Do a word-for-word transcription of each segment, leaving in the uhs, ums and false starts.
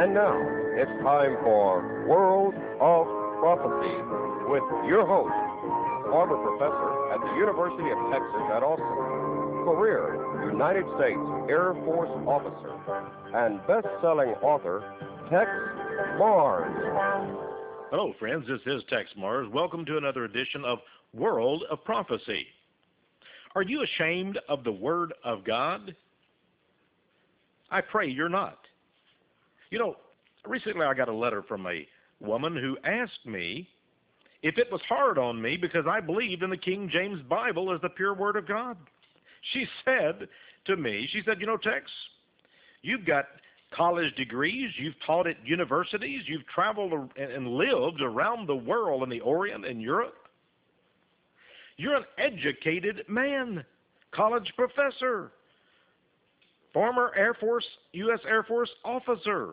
And now, it's time for World of Prophecy with your host, former professor at the University of Texas at Austin, career United States Air Force officer, and best-selling author, Tex Mars. Hello, friends. This is Tex Mars. Welcome to another edition of World of Prophecy. Are you ashamed of the Word of God? I pray you're not. You know, recently I got a letter from a woman who asked me if it was hard on me because I believed in the King James Bible as the pure Word of God. She said to me, she said, you know, Tex, you've got college degrees, you've taught at universities, you've traveled and lived around the world in the Orient and Europe. You're an educated man, college professor, former Air Force, U S Air Force officer.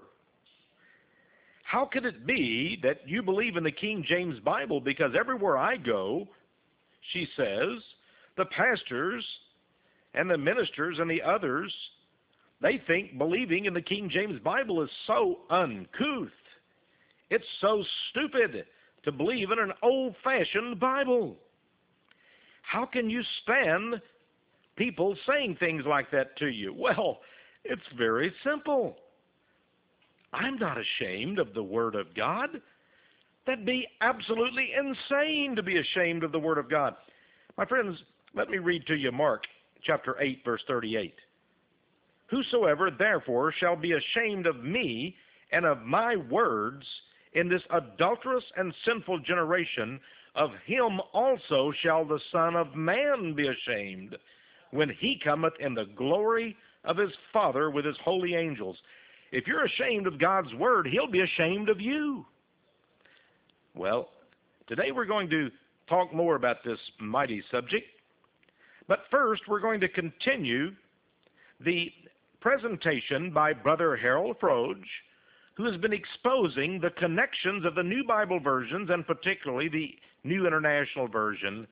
How could it be that you believe in the King James Bible? Because everywhere I go, she says, the pastors and the ministers and the others, they think believing in the King James Bible is so uncouth. It's so stupid to believe in an old-fashioned Bible. How can you stand people saying things like that to you? Well, it's very simple. I'm not ashamed of the Word of God. That'd be absolutely insane to be ashamed of the Word of God. My friends, let me read to you Mark chapter eight, verse thirty-eight. Whosoever therefore shall be ashamed of me and of my words in this adulterous and sinful generation, of him also shall the Son of Man be ashamed, when he cometh in the glory of his Father with his holy angels. If you're ashamed of God's Word, he'll be ashamed of you. Well, today we're going to talk more about this mighty subject. But first, we're going to continue the presentation by Brother Harold Froge, who has been exposing the connections of the New Bible versions, and particularly the New International Version,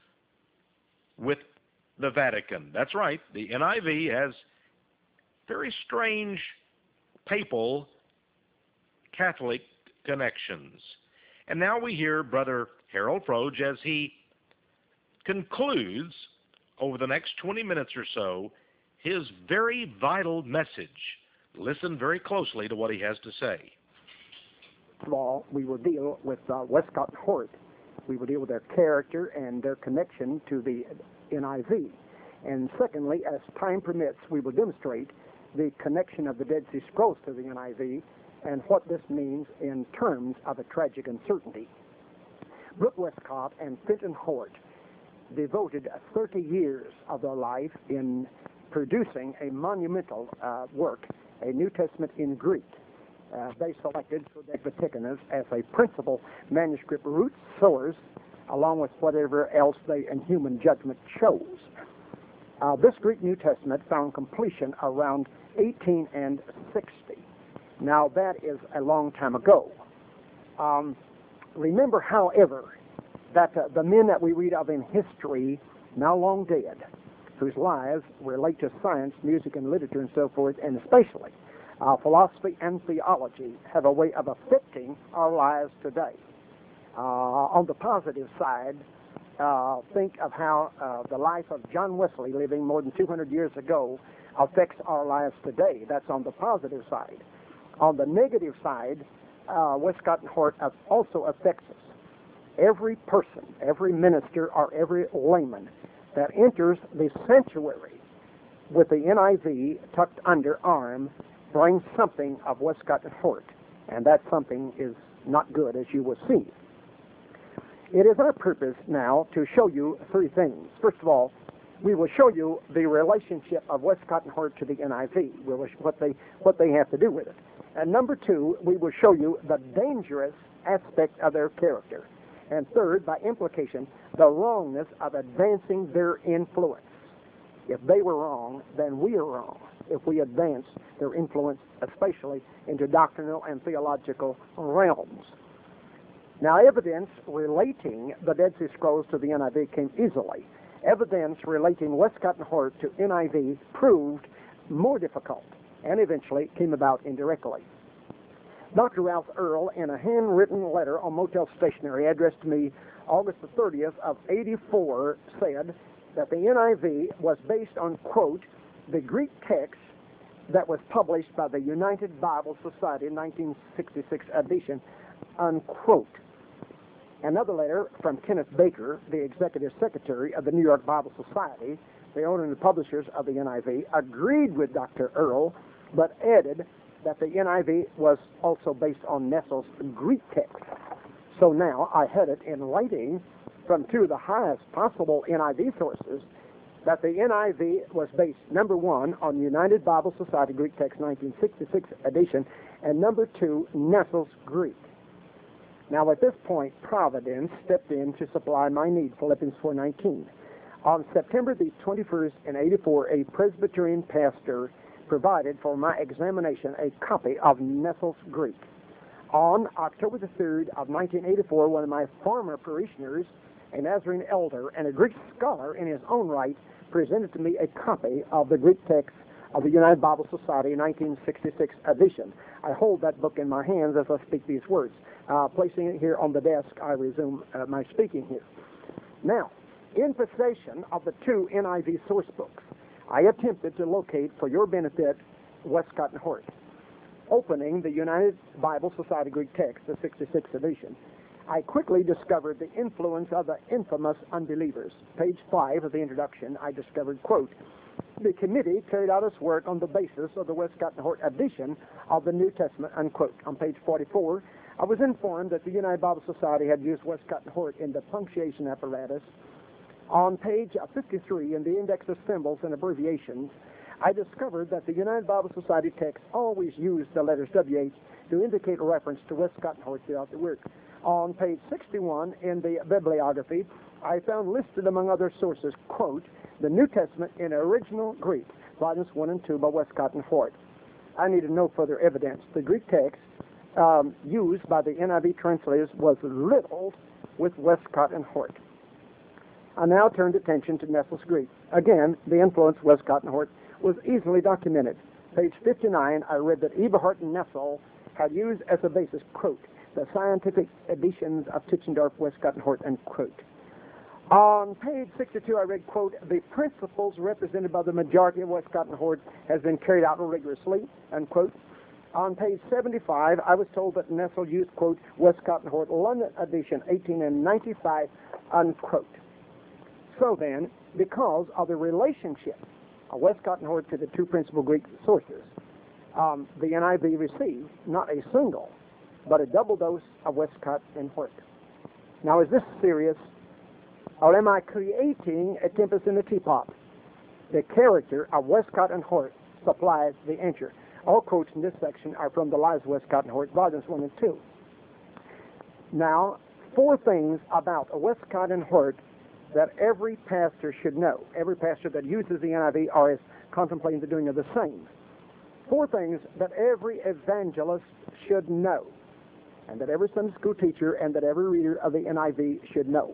with the Vatican. That's right, the N I V has very strange papal Catholic connections. And now we hear Brother Harold Froge as he concludes over the next twenty minutes or so his very vital message. Listen very closely to what he has to say. First of all, we will deal with uh, Westcott and Hort. We will deal with their character and their connection to the N I V. And secondly, as time permits, we will demonstrate the connection of the Dead Sea Scrolls to the N I V and what this means in terms of a tragic uncertainty. Brooke Westcott and Fenton Hort devoted thirty years of their life in producing a monumental uh, work, a New Testament in Greek. Uh, they selected Codex Vaticanus as a principal manuscript root source, along with whatever else they in human judgment chose. Uh, this Greek New Testament found completion around eighteen sixty. Now that is a long time ago. Um, remember, however, that uh, the men that we read of in history, now long dead, whose lives relate to science, music, and literature and so forth, and especially uh, philosophy and theology, have a way of affecting our lives today. Uh, on the positive side, uh, think of how uh, the life of John Wesley, living more than two hundred years ago, affects our lives today. That's on the positive side. On the negative side, uh, Westcott and Hort also affects us. Every person, every minister, or every layman that enters the sanctuary with the N I V tucked under arm brings something of Westcott and Hort, and that something is not good, as you will see. It is our purpose now to show you three things. First of all, we will show you the relationship of Westcott and Hort to the N I V, what they, what they have to do with it. And number two, we will show you the dangerous aspect of their character. And third, by implication, the wrongness of advancing their influence. If they were wrong, then we are wrong if we advance their influence, especially into doctrinal and theological realms. Now, evidence relating the Dead Sea Scrolls to the N I V came easily. Evidence relating Westcott and Hort to N I V proved more difficult and eventually came about indirectly. Doctor Ralph Earl, in a handwritten letter on Motel Stationery addressed to me August the thirtieth of eighty-four, said that the N I V was based on, quote, the Greek text that was published by the United Bible Society in nineteen sixty-six edition, unquote. Another letter from Kenneth Baker, the Executive Secretary of the New York Bible Society, the owner and the publishers of the N I V, agreed with Doctor Earl, but added that the N I V was also based on Nessel's Greek text. So now I had it in writing from two of the highest possible N I V sources that the N I V was based, number one, on United Bible Society Greek Text nineteen sixty-six edition, and number two, Nessel's Greek. Now at this point, Providence stepped in to supply my need, Philippians four nineteen. On September the twenty-first in eighty-four, a Presbyterian pastor provided for my examination a copy of Nessel's Greek. On October the third of nineteen eighty-four, one of my former parishioners, a Nazarene elder and a Greek scholar in his own right, presented to me a copy of the Greek text of the United Bible Society nineteen sixty-six edition. I hold that book in my hands as I speak these words. Uh, placing it here on the desk, I resume uh, my speaking here. Now, in possession of the two N I V source books, I attempted to locate, for your benefit, Westcott and Hort. Opening the United Bible Society Greek text, the sixty-sixth edition, I quickly discovered the influence of the infamous unbelievers. Page five of the introduction, I discovered, quote, the committee carried out its work on the basis of the Westcott and Hort edition of the New Testament, unquote. On page forty-four, I was informed that the United Bible Society had used Westcott and Hort in the punctuation apparatus. On page fifty-three, in the index of symbols and abbreviations, I discovered that the United Bible Society text always used the letters W H to indicate a reference to Westcott and Hort throughout the work. On page sixty-one, in the bibliography, I found listed among other sources, quote, the New Testament in original Greek, volumes one and two by Westcott and Hort. I needed no further evidence. The Greek text um, used by the N I V translators was riddled with Westcott and Hort. I now turned attention to Nessel's Greek. Again, the influence of Westcott and Hort was easily documented. Page fifty-nine, I read that Eberhard and Nessel had used as a basis, quote, the scientific editions of Tischendorf, Westcott and Hort, unquote. On page sixty-two, I read, quote, the principles represented by the majority of Westcott and Hort has been carried out rigorously, unquote. On page seventy-five, I was told that Nessel used, quote, Westcott and Hort, London edition, eighteen ninety-five, unquote. So then, because of the relationship of Westcott and Hort to the two principal Greek sources, um, the N I V received not a single, but a double dose of Westcott and Hort. Now, is this serious, or am I creating a tempest in a teapot? The character of Westcott and Hort supplies the answer. All quotes in this section are from the Lives of Westcott and Hort, volumes one and two. Now, four things about Westcott and Hort that every pastor should know. Every pastor that uses the N I V or is contemplating the doing of the same. Four things that every evangelist should know, and that every Sunday school teacher and that every reader of the N I V should know.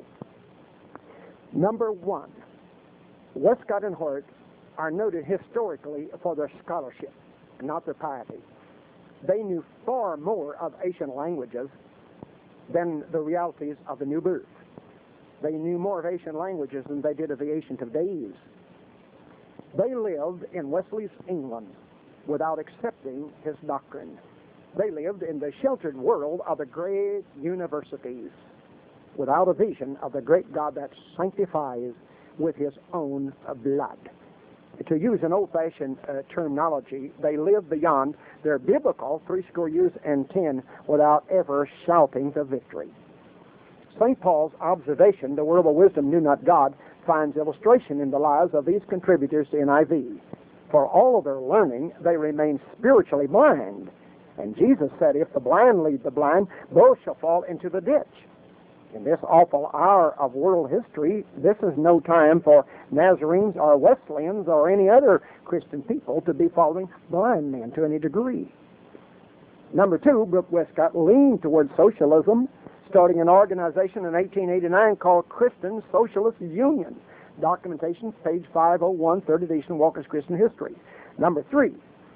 Number one, Westcott and Hort are noted historically for their scholarship, not their piety. They knew far more of ancient languages than the realities of the new birth. They knew more of ancient languages than they did of the Ancient of Days. They lived in Wesley's England without accepting his doctrine. They lived in the sheltered world of the great universities without a vision of the great God that sanctifies with his own blood. To use an old-fashioned uh, terminology, they lived beyond their biblical three score years and ten without ever shouting to victory. Saint Paul's observation, the world of wisdom knew not God, finds illustration in the lives of these contributors to N I V. For all of their learning, they remain spiritually blind. And Jesus said, if the blind lead the blind, both shall fall into the ditch. In this awful hour of world history, this is no time for Nazarenes or Wesleyans or any other Christian people to be following blind men to any degree. Number two, Brooke Westcott leaned toward socialism, starting an organization in eighteen eighty-nine called Christian Socialist Union. Documentation, page five oh one, third edition, Walker's Christian History. Number three,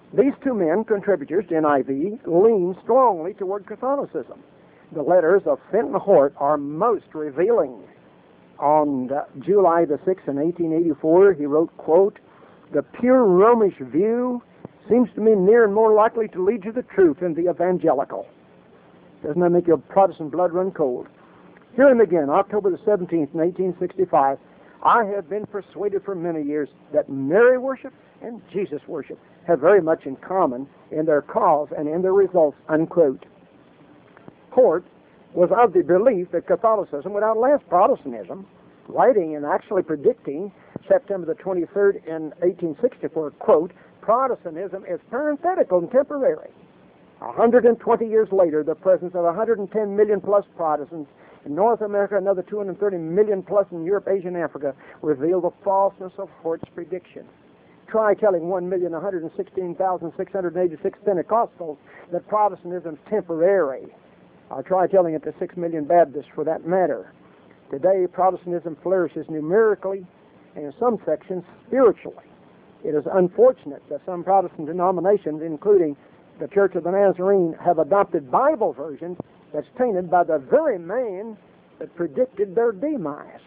These two men, contributors to N I V, lean strongly toward Catholicism. The letters of Fenton Hort are most revealing. On uh, July the sixth in eighteen eighty-four, he wrote, quote, "The pure Romish view seems to me near and more likely to lead you to the truth than the evangelical." Doesn't that make your Protestant blood run cold? Hear him again, October the seventeenth in eighteen sixty-five. "I have been persuaded for many years that Mary worship and Jesus worship have very much in common in their cause and in their results," unquote. Hort was of the belief that Catholicism would outlast Protestantism, writing and actually predicting September the twenty-third in eighteen sixty-four, quote, "Protestantism is parenthetical and temporary." one hundred twenty years later, the presence of one hundred ten million plus Protestants in North America, another two hundred thirty million plus in Europe, Asia, and Africa, revealed the falseness of Hort's prediction. Try telling one million one hundred sixteen thousand six hundred eighty-six Pentecostals that Protestantism is temporary. Or try telling it to six million Baptists for that matter. Today, Protestantism flourishes numerically and in some sections spiritually. It is unfortunate that some Protestant denominations, including the Church of the Nazarene, have adopted Bible versions that's tainted by the very man that predicted their demise.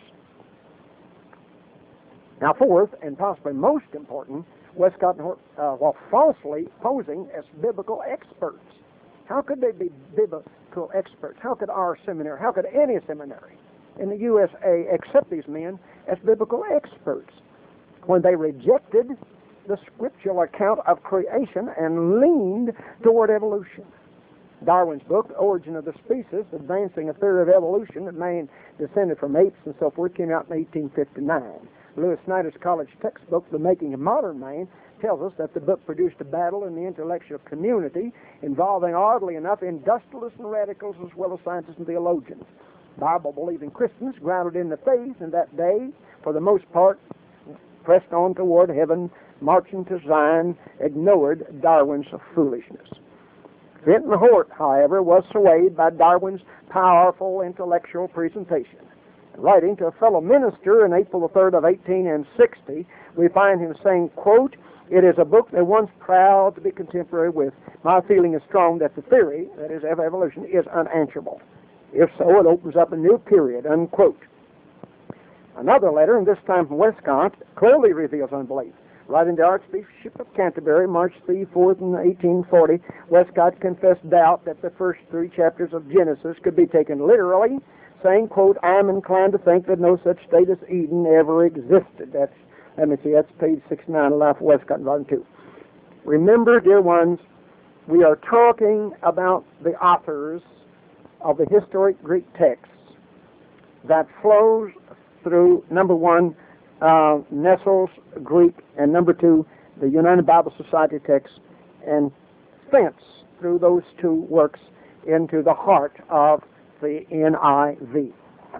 Now, fourth, and possibly most important, Westcott and Hort, uh, while falsely posing as biblical experts. How could they be biblical experts? How could our seminary, how could any seminary in the U S A accept these men as biblical experts when they rejected the scriptural account of creation and leaned toward evolution? Darwin's book, The Origin of the Species, advancing a theory of evolution that man descended from apes and so forth, came out in eighteen fifty-nine. Lewis Snyder's college textbook, The Making of Modern Man, tells us that the book produced a battle in the intellectual community involving, oddly enough, industrialists and radicals as well as scientists and theologians. Bible-believing Christians, grounded in the faith in that day, for the most part, pressed on toward heaven, marching to Zion, ignored Darwin's foolishness. Fenton Hort, however, was swayed by Darwin's powerful intellectual presentation. Writing to a fellow minister in April the third of eighteen sixty, we find him saying, quote, "It is a book that one's proud to be contemporary with. My feeling is strong that the theory, that is, of evolution, is unanswerable. If so, it opens up a new period," unquote. Another letter, and this time from Westcott, clearly reveals unbelief. Writing to Archbishop of Canterbury, March thirty-fourth in eighteen forty, Westcott confessed doubt that the first three chapters of Genesis could be taken literally, saying, quote, "I am inclined to think that no such state as Eden ever existed." That's, let me see, that's page sixty-nine of Life of Westcott, volume two. Remember, dear ones, we are talking about the authors of the historic Greek texts that flows through, number one, uh, Nestle's Greek, and number two, the United Bible Society text, and fence through those two works into the heart of the N I V.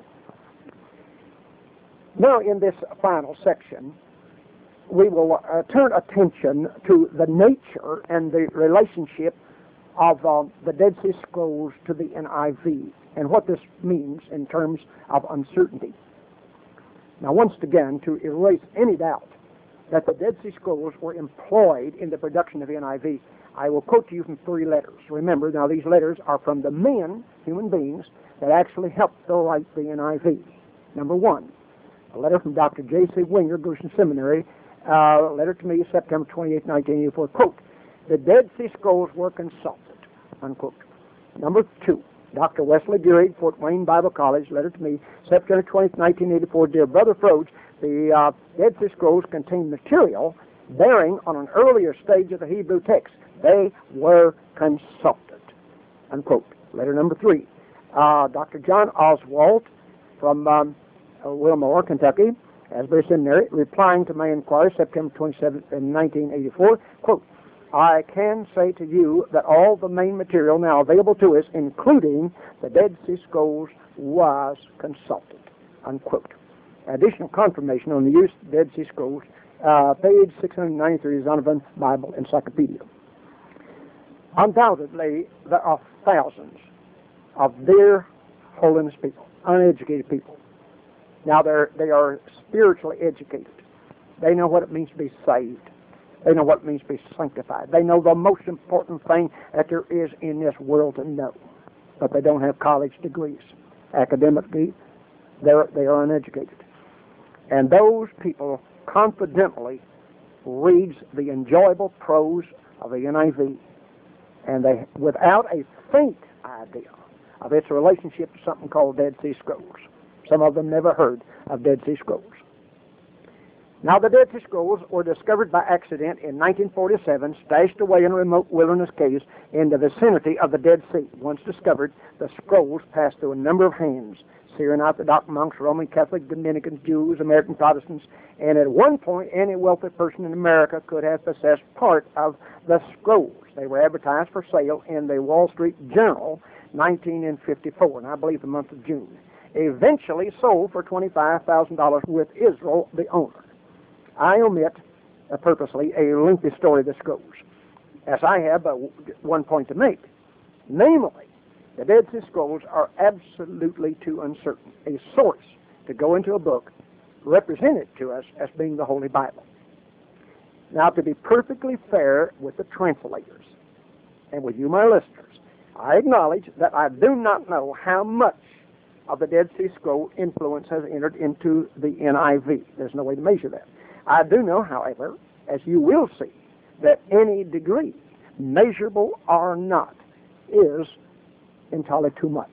Now, in this final section, we will uh, turn attention to the nature and the relationship of uh, the Dead Sea Scrolls to the N I V and what this means in terms of uncertainty. Now, once again, to erase any doubt that the Dead Sea Scrolls were employed in the production of the N I V, I will quote to you from three letters. Remember, now these letters are from the men, human beings, that actually helped to write the N I V. Number one, a letter from Doctor J C Winger, Goshen Seminary, uh, letter to me, September twenty-eighth, nineteen eighty-four, quote, "The Dead Sea Scrolls were consulted," unquote. Number two, Doctor Wesley Geary, Fort Wayne Bible College, letter to me, September twentieth, nineteen eighty-four, "Dear Brother Froge, the uh, Dead Sea Scrolls contain material bearing on an earlier stage of the Hebrew text. They were consulted," unquote. Letter number three, uh, Doctor John Oswalt from um, uh, Wilmore, Kentucky, Asbury Seminary, replying to my inquiry, September twenty-seventh, nineteen eighty-four, quote, "I can say to you that all the main material now available to us, including the Dead Sea Scrolls, was consulted," unquote. Additional confirmation on the use of the Dead Sea Scrolls, uh, page six hundred ninety-three, Zondervan Bible Encyclopedia. Undoubtedly, there are thousands of dear holiness people, uneducated people. Now, they're, they are spiritually educated. They know what it means to be saved. They know what it means to be sanctified. They know the most important thing that there is in this world to know. But they don't have college degrees. Academically, they're, they are uneducated. And those people confidently reads the enjoyable prose of the N I V, and they, without a faint idea of its relationship to something called Dead Sea Scrolls. Some of them never heard of Dead Sea Scrolls. Now, the Dead Sea Scrolls were discovered by accident in nineteen forty-seven, stashed away in remote wilderness caves in the vicinity of the Dead Sea. Once discovered, the scrolls passed through a number of hands: Syrian Orthodox monks, Roman Catholic, Dominicans, Jews, American Protestants, and at one point, any wealthy person in America could have possessed part of the scrolls. They were advertised for sale in the Wall Street Journal, nineteen fifty-four, and I believe the month of June. Eventually sold for twenty-five thousand dollars with Israel, the owner. I omit uh, purposely a lengthy story of the scrolls, as I have but one point to make. Namely, the Dead Sea Scrolls are absolutely too uncertain a source to go into a book represented to us as being the Holy Bible. Now, to be perfectly fair with the translators and with you, my listeners, I acknowledge that I do not know how much of the Dead Sea Scroll influence has entered into the N I V. There's no way to measure that. I do know, however, as you will see, that any degree, measurable or not, is entirely too much.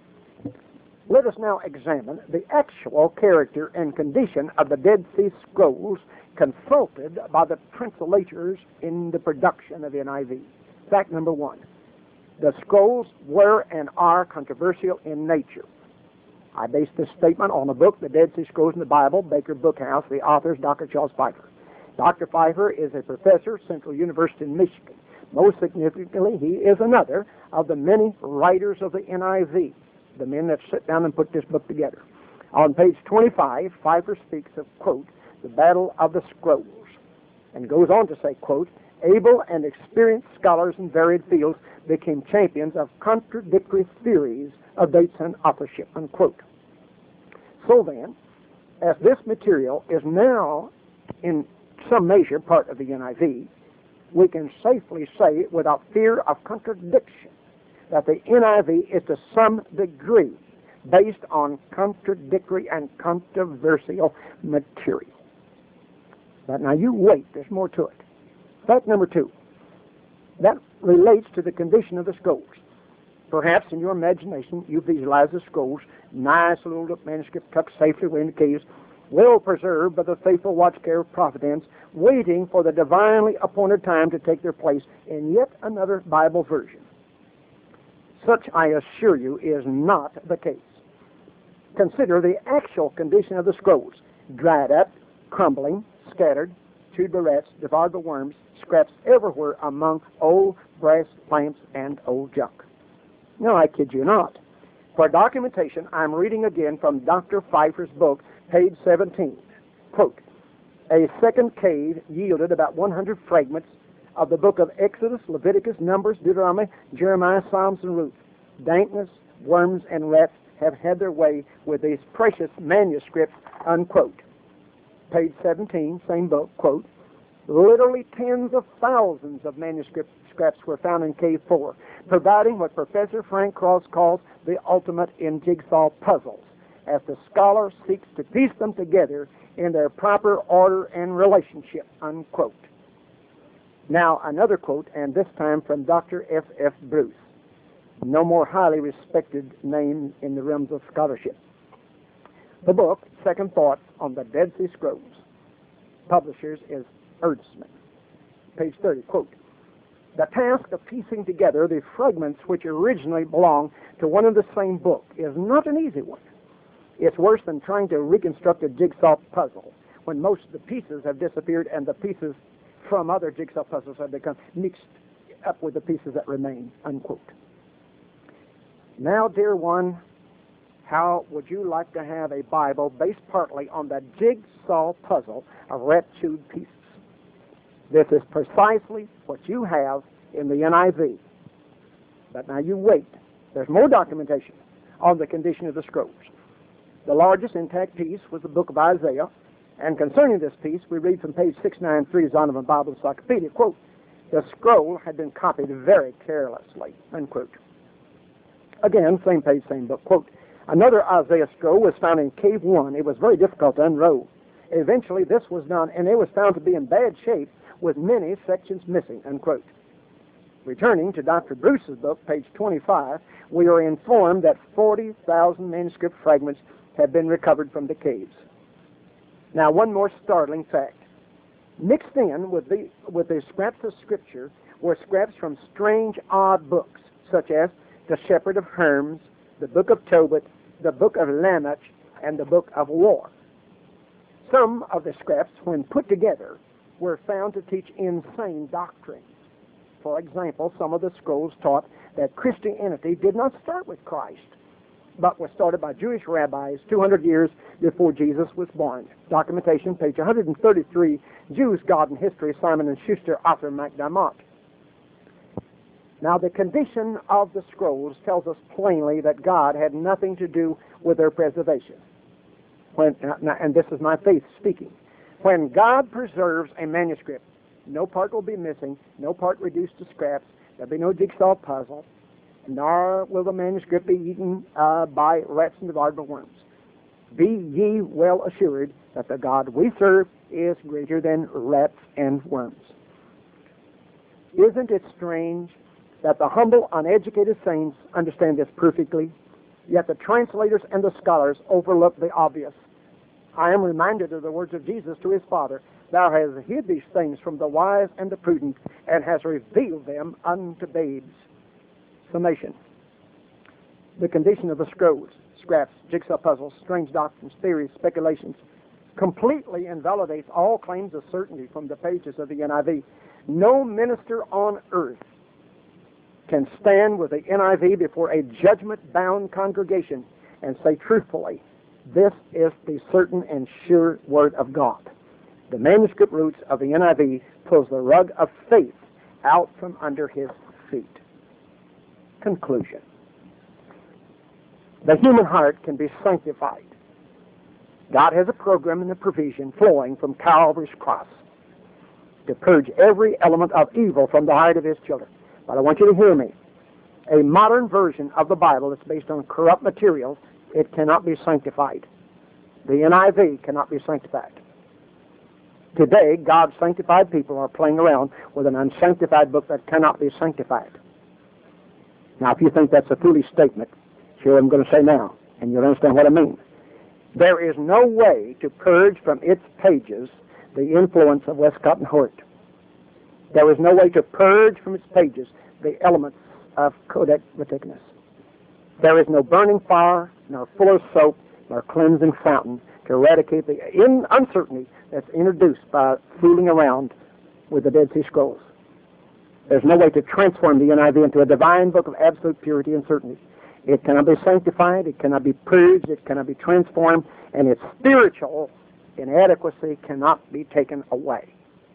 Let us now examine the actual character and condition of the Dead Sea Scrolls consulted by the translators in the production of N I V. Fact number one, the scrolls were and are controversial in nature. I base this statement on a book, The Dead Sea Scrolls in the Bible, Baker Bookhouse. The author is Doctor Charles Pfeiffer. Doctor Pfeiffer is a professor, Central University in Michigan. Most significantly, he is another of the many writers of the N I V, the men that sit down and put this book together. On page twenty-five, Pfeiffer speaks of, quote, the battle of the scrolls, and goes on to say, quote, able and experienced scholars in varied fields became champions of contradictory theories of dates and authorship, unquote. So then, as this material is now in some measure part of the N I V, we can safely say without fear of contradiction that the N I V is to some degree based on contradictory and controversial material. But now you wait, there's more to it. Fact number two, that relates to the condition of the scrolls. Perhaps in your imagination you visualize the scrolls, nice little manuscript tucked safely away in the caves, well preserved by the faithful watch care of providence, waiting for the divinely appointed time to take their place in yet another Bible version. Such, I assure you, is not the case. Consider the actual condition of the scrolls: dried up, crumbling, scattered, chewed by rats, devoured by worms, scraps everywhere among old brass lamps and old junk. No, I kid you not. For documentation, I'm reading again from Doctor Pfeiffer's book, page seventeen. Quote, a second cave yielded about one hundred fragments of the book of Exodus, Leviticus, Numbers, Deuteronomy, Jeremiah, Psalms, and Ruth. Dankness, worms, and rats have had their way with these precious manuscripts, unquote. Page seventeen, same book, quote, literally tens of thousands of manuscript scraps were found in Cave four, providing what Professor Frank Cross calls the ultimate in jigsaw puzzles, as the scholar seeks to piece them together in their proper order and relationship, unquote. Now, another quote, and this time from Doctor F F Bruce, no more highly respected name in the realms of scholarship. The book, Second Thoughts on the Dead Sea Scrolls, publishers is Erdsman. Page thirty, quote, the task of piecing together the fragments which originally belonged to one and the same book is not an easy one. It's worse than trying to reconstruct a jigsaw puzzle when most of the pieces have disappeared and the pieces from other jigsaw puzzles have become mixed up with the pieces that remain, unquote. Now, dear one, how would you like to have a Bible based partly on the jigsaw puzzle of rat-chewed pieces? This is precisely what you have in the N I V. But now you wait. There's more documentation on the condition of the scrolls. The largest intact piece was the book of Isaiah, And concerning this piece, we read from page six ninety-three of Zondervan Bible Encyclopedia, quote, "The scroll had been copied very carelessly," unquote. Again, same page, same book, quote, "Another Isaiah scroll was found in Cave one. It was very difficult to unroll. Eventually, this was done, and it was found to be in bad shape with many sections missing," unquote. Returning to Doctor Bruce's book, page twenty-five, we are informed that forty thousand manuscript fragments have been recovered from the caves. Now, one more startling fact. Mixed in with the, with the scraps of Scripture were scraps from strange, odd books, such as the Shepherd of Herms, the Book of Tobit, the Book of Lamech, and the Book of War. Some of the scraps, when put together, were found to teach insane doctrines. For example, some of the scrolls taught that Christianity did not start with Christ, but was started by Jewish rabbis two hundred years before Jesus was born. Documentation, page one thirty-three, Jews, God and History, Simon and Schuster, author MacDermott. Now, the condition of the scrolls tells us plainly that God had nothing to do with their preservation. When, and this is my faith speaking. When God preserves a manuscript, no part will be missing, no part reduced to scraps, there'll be no jigsaw puzzle, nor will the manuscript be eaten uh, by rats and devoured worms. Be ye well assured that the God we serve is greater than rats and worms. Isn't it strange that the humble, uneducated saints understand this perfectly, yet the translators and the scholars overlook the obvious? I am reminded of the words of Jesus to his Father, "Thou hast hid these things from the wise and the prudent, and hast revealed them unto babes." Summation. The condition of the scrolls, scraps, jigsaw puzzles, strange doctrines, theories, speculations, completely invalidates all claims of certainty from the pages of the N I V. No minister on earth can stand with the N I V before a judgment-bound congregation and say truthfully, this is the certain and sure Word of God. The manuscript roots of the N I V pulls the rug of faith out from under his feet. Conclusion. The human heart can be sanctified. God has a program and a provision flowing from Calvary's cross to purge every element of evil from the heart of his children. But I want you to hear me. A modern version of the Bible that's based on corrupt materials, it cannot be sanctified. The N I V cannot be sanctified. Today, God's sanctified people are playing around with an unsanctified book that cannot be sanctified. Now, if you think that's a foolish statement, sure I'm going to say now, and you'll understand what I mean. There is no way to purge from its pages the influence of Westcott and Hort. There is no way to purge from its pages the elements of Codex Vaticanus. There is no burning fire, nor fuller's soap, nor cleansing fountain to eradicate the in uncertainty that's introduced by fooling around with the Dead Sea Scrolls. There's no way to transform the N I V into a divine book of absolute purity and certainty. It cannot be sanctified, it cannot be purged, it cannot be transformed, and its spiritual inadequacy cannot be taken away.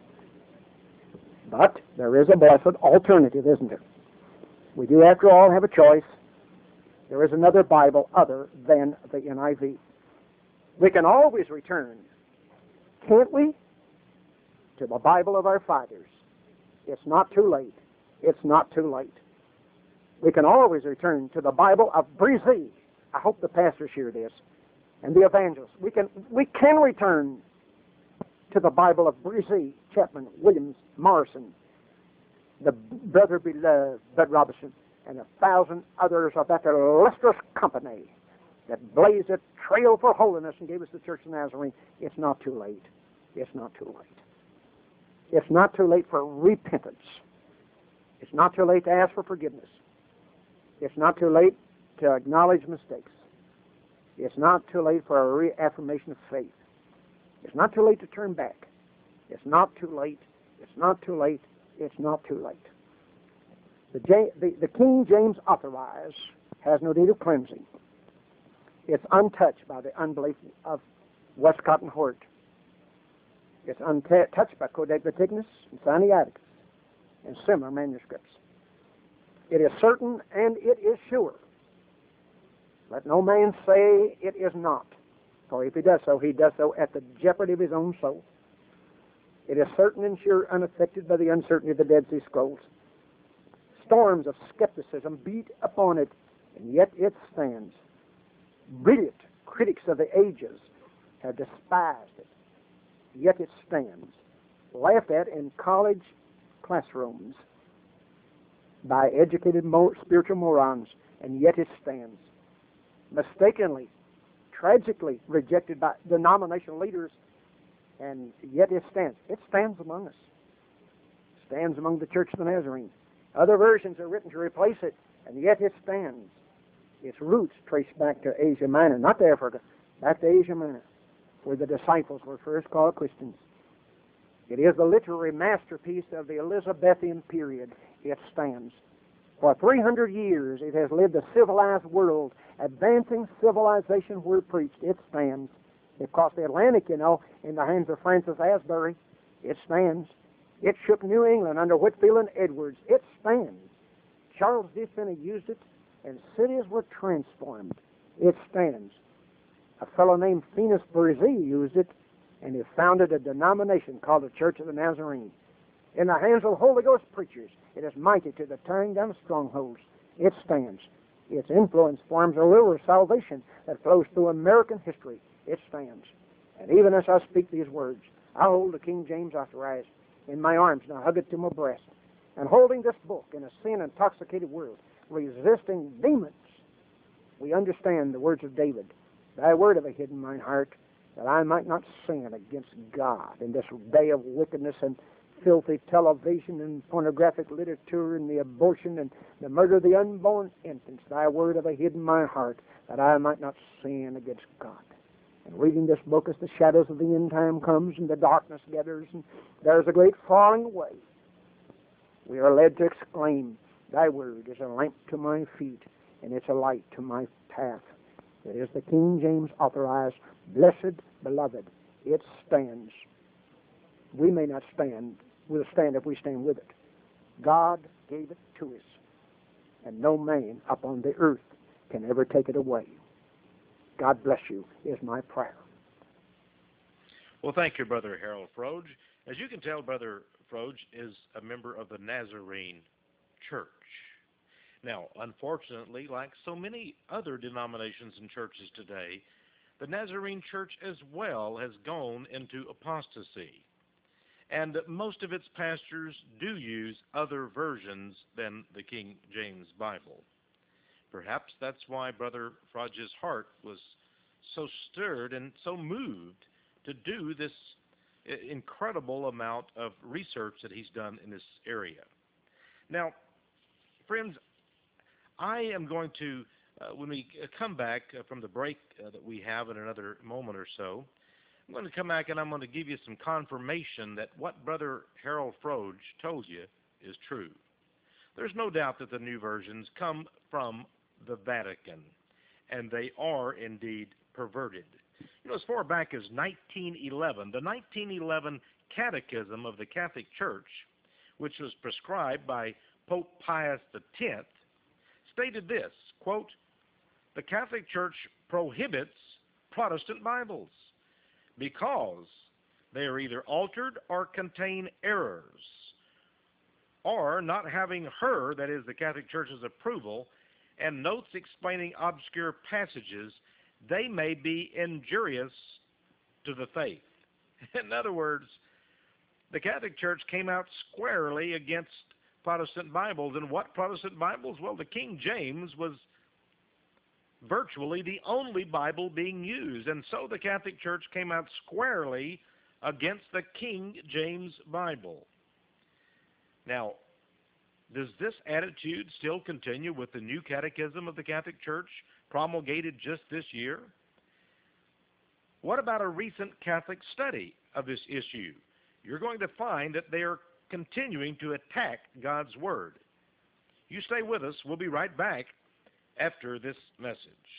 But there is a blessed alternative, isn't there? We do, after all, have a choice. There is another Bible other than the N I V. We can always return, can't we, to the Bible of our fathers. It's not too late. It's not too late. We can always return to the Bible of Bresee. I hope the pastors hear this. And the evangelists. We can, we can return to the Bible of Bresee, Chapman, Williams, Morrison, the brother beloved, Bud Robinson, and a thousand others of that illustrious company that blazed a trail for holiness and gave us the Church of Nazarene. It's not too late. It's not too late. It's not too late for repentance. It's not too late to ask for forgiveness. It's not too late to acknowledge mistakes. It's not too late for a reaffirmation of faith. It's not too late to turn back. It's not too late. It's not too late. It's not too late. The, J, the, the King James Authorized has no need of cleansing. It's untouched by the unbelief of Westcott and Hort. It's untouched by Codex Vaticanus and Sinaiticus and similar manuscripts. It is certain and it is sure. Let no man say it is not. For if he does so, he does so at the jeopardy of his own soul. It is certain and sure, unaffected by the uncertainty of the Dead Sea Scrolls. Storms of skepticism beat upon it, and yet it stands. Brilliant critics of the ages have despised it, yet it stands. Laughed at in college classrooms by educated mo- spiritual morons, and yet it stands. Mistakenly, tragically rejected by denominational leaders, and yet it stands. It stands among us. It stands among the Church of the Nazarene. Other versions are written to replace it, and yet it stands. Its roots trace back to Asia Minor, not to Africa, back to Asia Minor, where the disciples were first called Christians. It is the literary masterpiece of the Elizabethan period. It stands. For three hundred years, it has lived a civilized world, advancing civilization where preached. It stands. It crossed the Atlantic, you know, in the hands of Francis Asbury. It stands. It shook New England under Whitfield and Edwards. It stands. Charles D. Finney used it, and cities were transformed. It stands. A fellow named Phineas Bresee used it, and he founded a denomination called the Church of the Nazarene. In the hands of the Holy Ghost preachers, it is mighty to the tearing down of strongholds. It stands. Its influence forms a river of salvation that flows through American history. It stands. And even as I speak these words, I hold the King James Authorized in my arms, and I hug it to my breast. And holding this book in a sin-intoxicated world, resisting demons, we understand the words of David. Thy word have I hid in mine heart, that I might not sin against God in this day of wickedness and filthy television and pornographic literature and the abortion and the murder of the unborn infants. Thy word have I hid in my heart, that I might not sin against God. And reading this book as the shadows of the end time comes and the darkness gathers and there's a great falling away, we are led to exclaim, Thy word is a lamp to my feet and it's a light to my path. It is the King James Authorized, Blessed Beloved. It stands. We may not stand. We'll stand if we stand with it. God gave it to us, and no man upon the earth can ever take it away. God bless you is my prayer. Well, thank you, Brother Harold Froge. As you can tell, Brother Froge is a member of the Nazarene Church. Now, unfortunately, like so many other denominations and churches today, the Nazarene Church as well has gone into apostasy. And most of its pastors do use other versions than the King James Bible. Perhaps that's why Brother Froge's heart was so stirred and so moved to do this incredible amount of research that he's done in this area. Now, friends, I am going to, uh, when we come back uh, from the break uh, that we have in another moment or so, I'm going to come back and I'm going to give you some confirmation that what Brother Harold Froge told you is true. There's no doubt that the new versions come from the Vatican, and they are indeed perverted. You know, as far back as nineteen eleven, the nineteen eleven Catechism of the Catholic Church, which was prescribed by Pope Pius the tenth, stated this, quote, the Catholic Church prohibits Protestant Bibles because they are either altered or contain errors, or not having her, that is the Catholic Church's approval, and notes explaining obscure passages, they may be injurious to the faith. In other words, the Catholic Church came out squarely against Protestant Bibles. And what Protestant Bibles? Well, the King James was virtually the only Bible being used. And so the Catholic Church came out squarely against the King James Bible. Now, does this attitude still continue with the new Catechism of the Catholic Church promulgated just this year? What about a recent Catholic study of this issue? You're going to find that they are continuing to attack God's Word. You stay with us. We'll be right back after this message.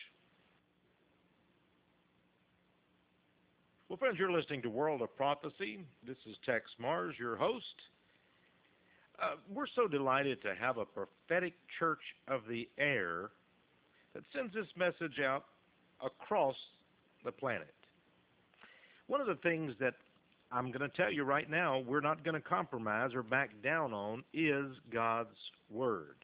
Well, friends, you're listening to World of Prophecy. This is Tex Mars, your host. Uh, we're so delighted to have a prophetic church of the air that sends this message out across the planet. One of the things that I'm going to tell you right now we're not going to compromise or back down on is God's Word.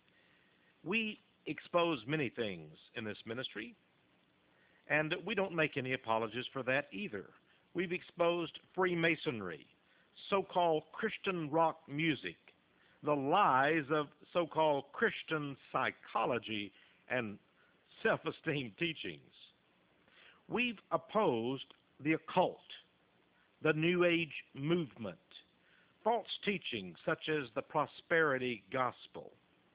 We expose many things in this ministry, and we don't make any apologies for that either. We've exposed Freemasonry, so-called Christian rock music, the lies of so-called Christian psychology and self-esteem teachings. We've opposed the occult, the New Age movement, false teachings such as the prosperity gospel.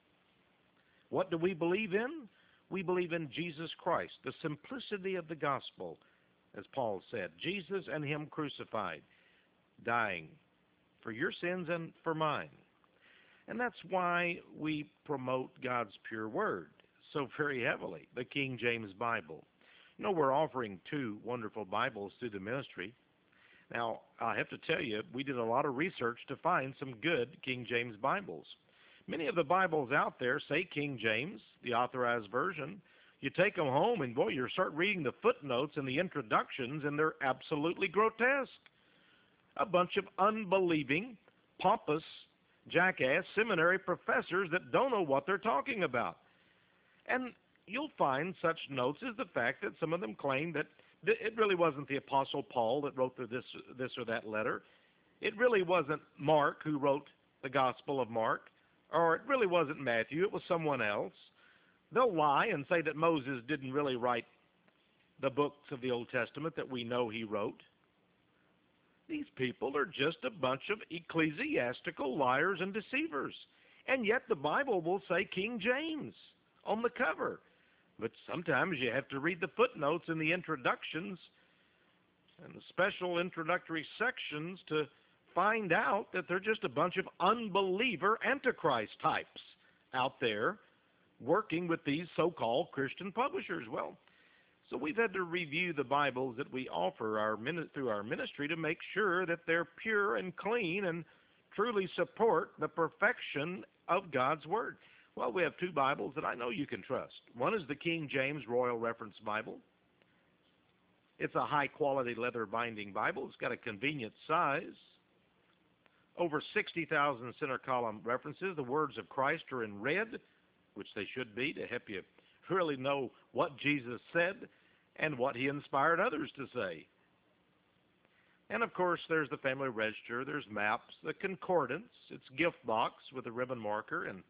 What do we believe in? We believe in Jesus Christ, the simplicity of the gospel, as Paul said, Jesus and him crucified, dying for your sins and for mine. And that's why we promote God's pure word so very heavily, the King James Bible. You know, we're offering two wonderful Bibles through the ministry. Now, I have to tell you, we did a lot of research to find some good King James Bibles. Many of the Bibles out there say King James, the authorized version. You take them home and, boy, you start reading the footnotes and the introductions, and they're absolutely grotesque. A bunch of unbelieving, pompous, jackass seminary professors that don't know what they're talking about. And you'll find such notes as the fact that some of them claim that it really wasn't the Apostle Paul that wrote this, this or that letter. It really wasn't Mark who wrote the Gospel of Mark, or it really wasn't Matthew, it was someone else. They'll lie and say that Moses didn't really write the books of the Old Testament that we know he wrote. These people are just a bunch of ecclesiastical liars and deceivers. And yet the Bible will say King James on the cover. But sometimes you have to read the footnotes and the introductions and the special introductory sections to find out that they're just a bunch of unbeliever Antichrist types out there working with these so-called Christian publishers. Well, so we've had to review the Bibles that we offer our through our ministry to make sure that they're pure and clean and truly support the perfection of God's Word. Well, we have two Bibles that I know you can trust. One is the King James Royal Reference Bible. It's a high-quality leather binding Bible. It's got a convenient size. Over sixty thousand center column references. The words of Christ are in red, which they should be, to help you really know what Jesus said and what he inspired others to say. And, of course, there's the family register. There's maps, the concordance. It's gift box with a ribbon marker and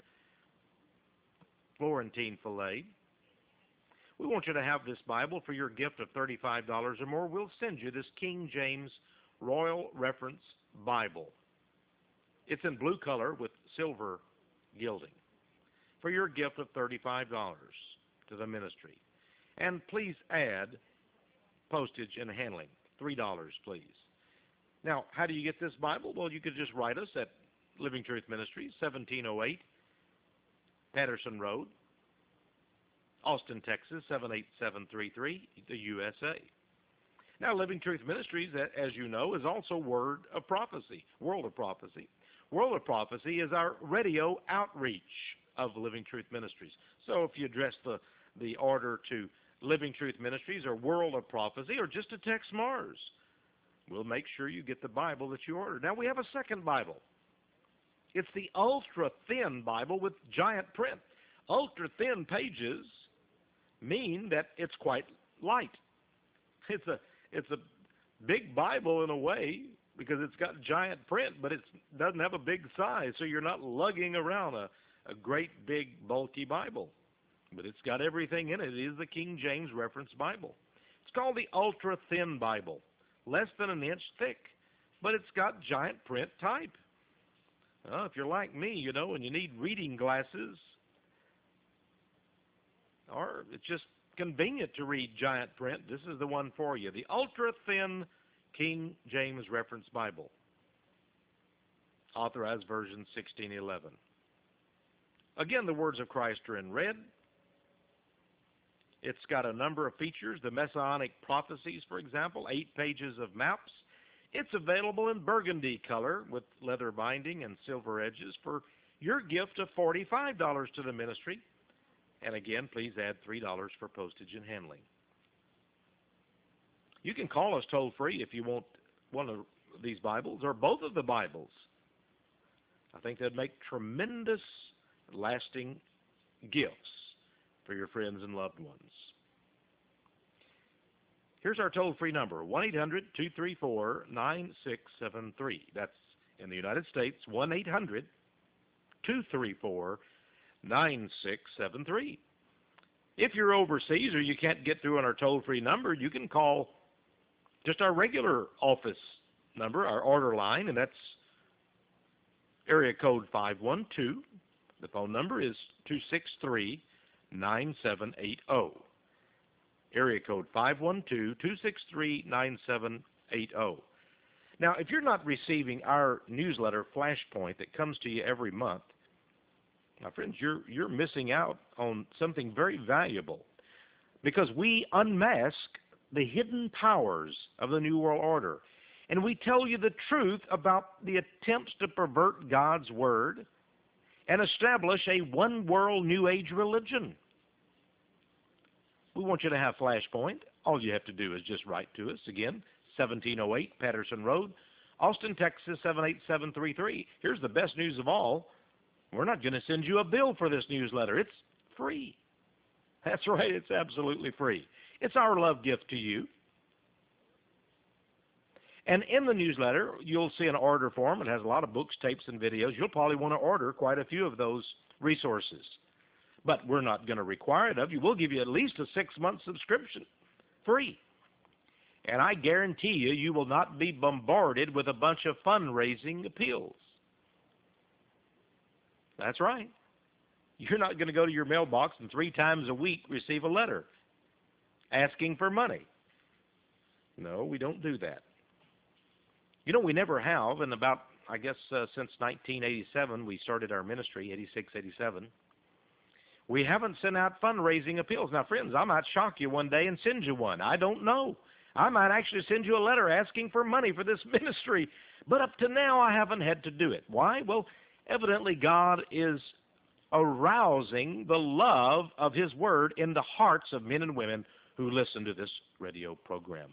Florentine fillet. We want you to have this Bible for your gift of thirty-five dollars or more. We'll send you this King James Royal Reference Bible. It's in blue color with silver gilding for your gift of thirty-five dollars to the ministry. And please add postage and handling, three dollars, please. Now, how do you get this Bible? Well, you could just write us at Living Truth Ministries, seventeen oh eight Patterson Road, Austin, Texas, seven eight seven three three, the U S A. Now, Living Truth Ministries, as you know, is also Word of Prophecy, World of Prophecy. World of Prophecy is our radio outreach of Living Truth Ministries. So if you address the, the order to Living Truth Ministries or World of Prophecy or just to text Mars, we'll make sure you get the Bible that you ordered. Now, we have a second Bible. It's the ultra-thin Bible with giant print. Ultra-thin pages mean that it's quite light. It's a, it's a big Bible in a way because it's got giant print, but it doesn't have a big size, so you're not lugging around a, a great, big, bulky Bible. But it's got everything in it. It is the King James Reference Bible. It's called the ultra-thin Bible, less than an inch thick, but it's got giant print type. Well, if you're like me, you know, and you need reading glasses, or it's just convenient to read giant print, this is the one for you, the ultra-thin King James Reference Bible, Authorized Version sixteen eleven. Again, the words of Christ are in red. It's got a number of features, the Messianic prophecies, for example, eight pages of maps. It's available in burgundy color with leather binding and silver edges for your gift of forty-five dollars to the ministry. And again, please add three dollars for postage and handling. You can call us toll-free if you want one of these Bibles or both of the Bibles. I think they'd make tremendous, lasting gifts for your friends and loved ones. Here's our toll-free number, one eight hundred two three four nine six seven three. That's in the United States, one eight hundred two three four nine six seven three. If you're overseas or you can't get through on our toll-free number, you can call just our regular office number, our order line, and that's area code five one two. The phone number is two six three nine seven eight zero. Area code five one two, two six three, nine seven eight zero. Now, if you're not receiving our newsletter, Flashpoint, that comes to you every month, my friends, you're, you're missing out on something very valuable, because we unmask the hidden powers of the New World Order, and we tell you the truth about the attempts to pervert God's Word and establish a one-world New Age religion. We want you to have Flashpoint. All you have to do is just write to us. Again, seventeen oh eight Patterson Road, Austin, Texas, seven eight seven three three. Here's the best news of all. We're not going to send you a bill for this newsletter. It's free. That's right. It's absolutely free. It's our love gift to you. And in the newsletter, you'll see an order form. It has a lot of books, tapes, and videos. You'll probably want to order quite a few of those resources. But we're not going to require it of you. We'll give you at least a six-month subscription, free. And I guarantee you, you will not be bombarded with a bunch of fundraising appeals. That's right. You're not going to go to your mailbox and three times a week receive a letter asking for money. No, we don't do that. You know, we never have, and about, I guess, uh, since nineteen eighty-seven, we started our ministry, eighty-six, eighty-seven. We haven't sent out fundraising appeals. Now, friends, I might shock you one day and send you one. I don't know. I might actually send you a letter asking for money for this ministry. But up to now, I haven't had to do it. Why? Well, evidently God is arousing the love of His Word in the hearts of men and women who listen to this radio program.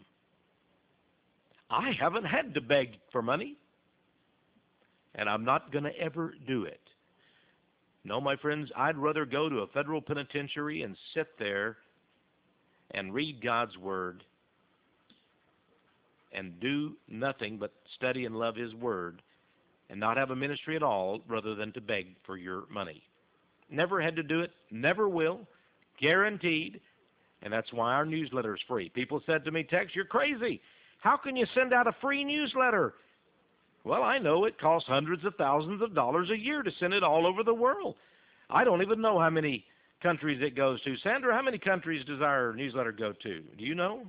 I haven't had to beg for money, and I'm not going to ever do it. No, my friends, I'd rather go to a federal penitentiary and sit there and read God's Word and do nothing but study and love His Word and not have a ministry at all, rather than to beg for your money. Never had to do it, never will, guaranteed, and that's why our newsletter is free. People said to me, Tex, you're crazy. How can you send out a free newsletter? Well, I know it costs hundreds of thousands of dollars a year to send it all over the world. I don't even know how many countries it goes to. Sandra, how many countries does our newsletter go to? Do you know?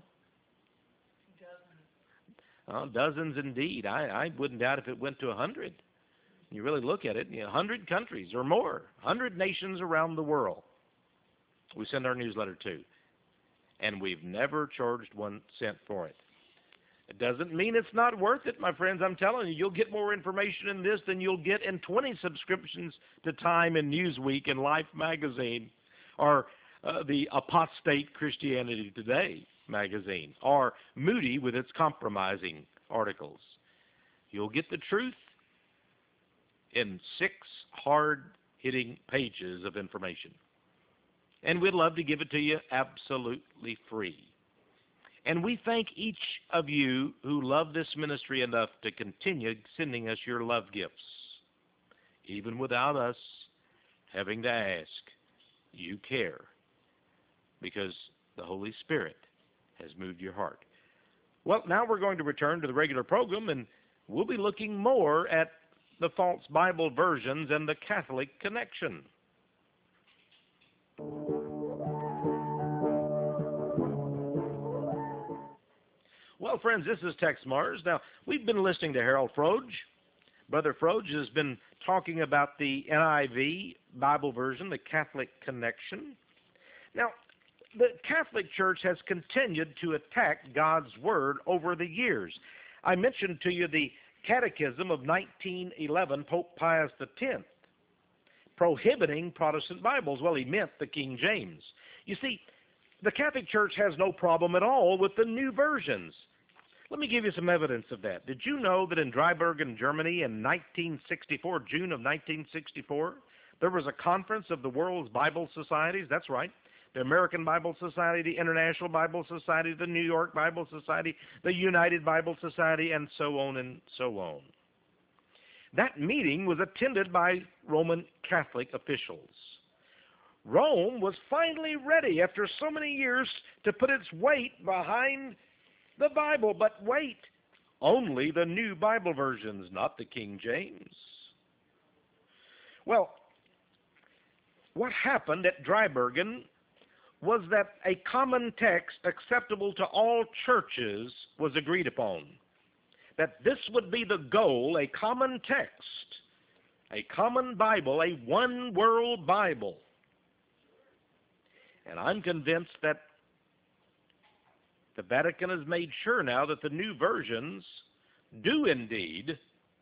Dozens. Oh, dozens indeed. I, I wouldn't doubt if it went to a hundred. You really look at it, you know, a hundred countries or more, a hundred nations around the world. We send our newsletter to, and we've never charged one cent for it. It doesn't mean it's not worth it, my friends. I'm telling you, you'll get more information in this than you'll get in twenty subscriptions to Time and Newsweek and Life magazine, or uh, the Apostate Christianity Today magazine, or Moody with its compromising articles. You'll get the truth in six hard-hitting pages of information. And we'd love to give it to you absolutely free. And we thank each of you who love this ministry enough to continue sending us your love gifts. Even without us having to ask, you care, because the Holy Spirit has moved your heart. Well, now we're going to return to the regular program, and we'll be looking more at the false Bible versions and the Catholic connection. Well, friends, this is Tex Mars. Now, we've been listening to Harold Froge. Brother Froge has been talking about the N I V Bible version, the Catholic connection. Now, the Catholic Church has continued to attack God's Word over the years. I mentioned to you the Catechism of nineteen eleven, Pope Pius the tenth, prohibiting Protestant Bibles. Well, he meant the King James. You see, The Catholic Church has no problem at all with the new versions. Let me give you some evidence of that. Did you know that in Dreibergen, Germany in nineteen sixty-four, June of nineteen sixty-four, there was a conference of the world's Bible societies? That's right. The American Bible Society, the International Bible Society, the New York Bible Society, the United Bible Society, and so on and so on. That meeting was attended by Roman Catholic officials. Rome was finally ready after so many years to put its weight behind the Bible. But wait, only the new Bible versions, not the King James. Well, what happened at Dreibergen was that a common text acceptable to all churches was agreed upon. That this would be the goal, a common text, a common Bible, a one-world Bible. And I'm convinced that the Vatican has made sure now that the new versions do indeed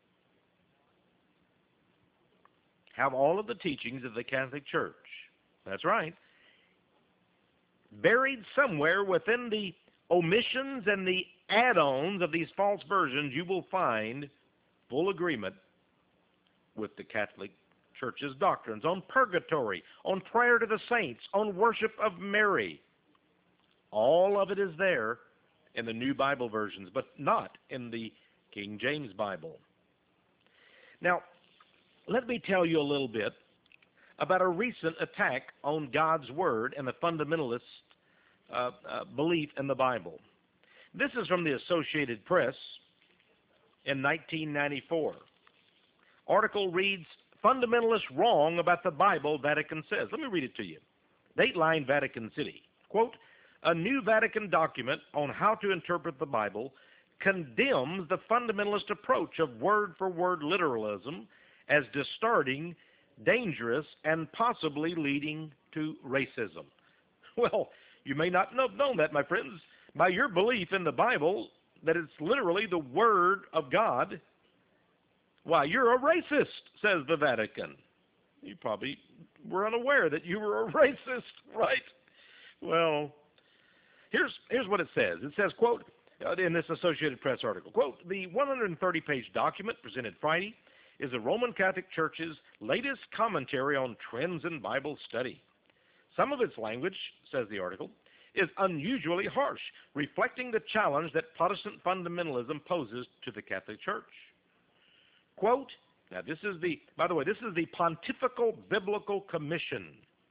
have all of the teachings of the Catholic Church. That's right. Buried somewhere within the omissions and the add-ons of these false versions, you will find full agreement with the Catholic Church's doctrines on purgatory, on prayer to the saints, on worship of Mary. All of it is there in the new Bible versions, but not in the King James Bible. Now, let me tell you a little bit about a recent attack on God's Word and the fundamentalist uh, uh, belief in the Bible. This is from the Associated Press in nineteen ninety-four. Article reads, "Fundamentalists wrong about the Bible, Vatican says." Let me read it to you. Dateline, Vatican City. Quote, "A new Vatican document on how to interpret the Bible condemns the fundamentalist approach of word-for-word literalism as distorting, dangerous, and possibly leading to racism." Well, you may not have known that, my friends. By your belief in the Bible, that it's literally the Word of God, why, you're a racist, says the Vatican. You probably were unaware that you were a racist, right? Well, here's, here's what it says. It says, quote, in this Associated Press article, quote, "The one hundred thirty page document presented Friday is the Roman Catholic Church's latest commentary on trends in Bible study. Some of its language," says the article, "is unusually harsh, reflecting the challenge that Protestant fundamentalism poses to the Catholic Church." Quote, now this is the, by the way, this is the Pontifical Biblical Commission.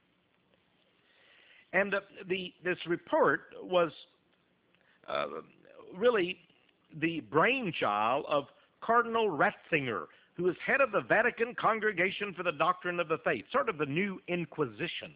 And uh, the this report was uh, really the brainchild of Cardinal Ratzinger, who is head of the Vatican Congregation for the Doctrine of the Faith, sort of the new Inquisition.